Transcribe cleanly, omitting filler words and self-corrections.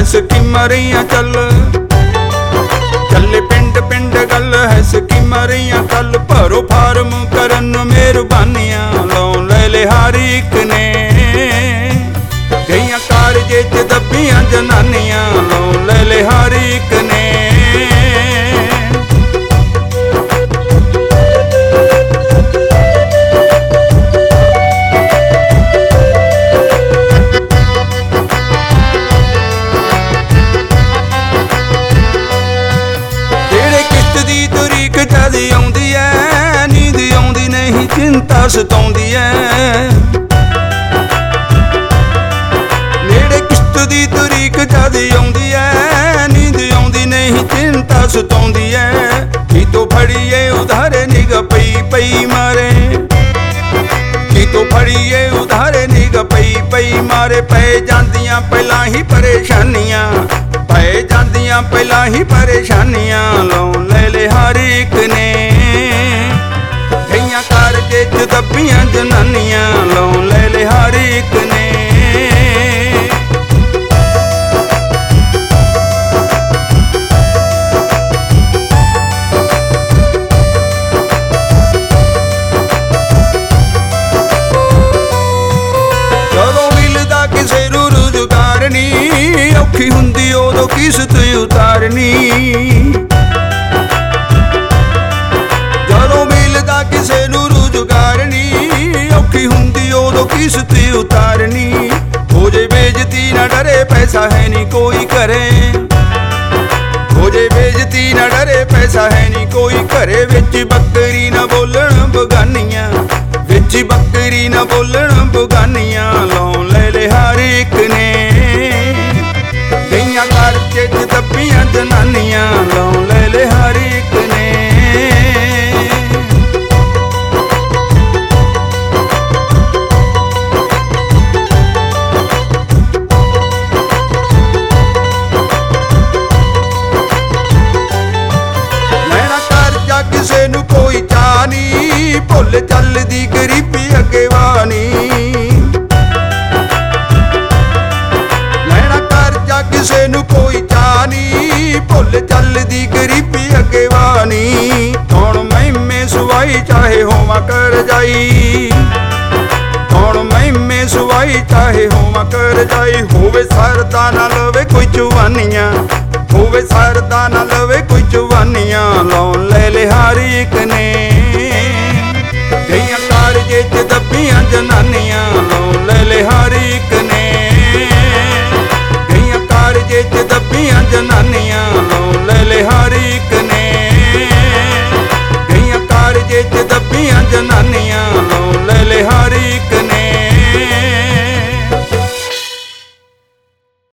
ਸਕੀਮਾਂ ਰਹੀਆਂ ਚੱਲ ਚੱਲੇ ਪਿੰਡ ਪਿੰਡ ਗੱਲ ਹੈ ਸਕੀਮਾਂ ਰਹੀਆਂ ਕੱਲ ਭਰੋ ਫਾਰਮ ਕਰਨ ਨੂੰ ਮਿਹਰਬਾਨੀਆਂ ਲਾਉਣ ਲੈ ਹਰ ਇੱਕ ਨੇ ਗਈਆਂ ਕਾਰਜੇ ਚ ਦੱਬੀਆਂ ਜਨਾਨੀਆਂ ਲਾਉਣ ਲੈ ਹਰ ਇੱਕ ਨੇ ਜਦ ਆਉਂਦੀ ਐ ਨੀਂਦ ਆਉਂਦੀ ਨਹੀਂ ਚਿੰਤਾ ਸਤਾਉਂਦੀ ਐ ਨੇੜੇ ਕਿਸ਼ਤ ਦੀ ਤਰੀਕ ਜਦ ਆਉਂਦੀ ਐ ਨੀਂਦ ਆਉਂਦੀ ਨਹੀਂ ਚਿੰਤਾ ਸਤਾਉਂਦੀ ਐ ਕਿਤੋਂ ਫੜੀਏ ਉਧਾਰੇ ਨਿਗਾਹ ਪਈ ਪਈ ਮਾਰੇ ਕਿਤੋਂ ਫੜੀਏ ਉਧਾਰੇ ਨਿਗਾਹ ਪਈ ਪਈ ਮਾਰੇ ਪੈ ਜਾਂਦੀਆਂ ਪਹਿਲਾਂ ਹੀ ਪਰੇਸ਼ਾਨੀਆਂ ਪੈ ਜਾਂਦੀਆਂ ਪਹਿਲਾਂ ਹੀ ਪਰੇਸ਼ਾਨੀਆਂ ਲਾਉਣ ਲੈ ਹਰ ਇੱਕ ਨੇ ਗਈਆਂ ਕਾਰਜੇ ਚ ਦੱਬੀਆਂ ਜਨਾਨੀਆਂ ਲਾਉਣ ਲੈ ਹਰ ਇੱਕ ਨੇ ਜਦੋਂ ਮਿਲਦਾ ਕਿਸੇ ਨੂੰ ਰੁਜ਼ਗਾਰ ਨੀ ਔਖੀ ਹੁੰਦੀ ਉਦੋਂ ਕਿਸ਼ਤ ਉਤਾਰਨੀ ਜਦੋਂ ਮਿਲਦਾ ਕਿਸੇ ਨੂੰ ਰੁਜ਼ਗਾਰ ਨੀ ਔਖੀ ਹੁੰਦੀ ਉਦੋਂ ਕਿਸ਼ਤ ਉਤਾਰਨੀ ਹੋ ਜੇ ਬੇਇੱਜ਼ਤੀ ਨਾ ਡਰੇ ਪੈਸਾ ਹੈ ਨੀ ਕੋਈ ਘਰੇ ਹੋ ਜੇ ਬੇਇੱਜ਼ਤੀ ਨਾ ਡਰੇ ਪੈਸਾ ਹੈ ਨੀ ਕੋਈ ਘਰੇ ਵਿੱਚ ਬੱਕਰੀ ਨਾ ਬੋਲਣ ਬਗਾਨੀਆਂ ਵਿੱਚ ਬੱਕਰੀ ਨਾ ਬੋਲਣ ਬਗਾਨੀਆਂ ਲਾਉਣ ਲੈ ਹਰ ਇੱਕ ਨੇ ਗਈਆਂ ਕਾਰਜੇ ਚ ਦੱਬੀਆਂ ਜਨਾਨੀਆਂ ਲਾਉਣ ਲੈ ਹਰ ਇੱਕ ਨੇ ਲੈਣਾ ਕਰਜ਼ਾ ਕਿਸੇ ਨੂੰ ਕੋਈ ਚਾਹ ਨੀ ਭੁੱਲ ਚੱਲਦੀ ਗਰੀਬੀ ਅੱਗੇ ਵਾਨੀ ਕਿਸੇ ਨੂੰ ਕੋਈ ਚਾਹ ਨੀ ਭੁੱਲ ਚੱਲਦੀ ਗਰੀਬੀ ਅੱਗੇ ਵਾਨੀ ਹੁਣ ਮਹਿਮੇ ਸੁਆਈ ਚਾਹੇ ਹੋਵਾਂ ਕਰ ਜਾਈ ਹੁਣ ਮਹਿਮੇ ਸੁਆਈ ਚਾਹੇ ਹੋਵਾਂ ਕਰ ਜਾਈ ਹੋਵੇ ਸਰਦਾ ਨਾ ਲਵੇ ਕੋਈ ਚੁਵਾਨੀਆਂ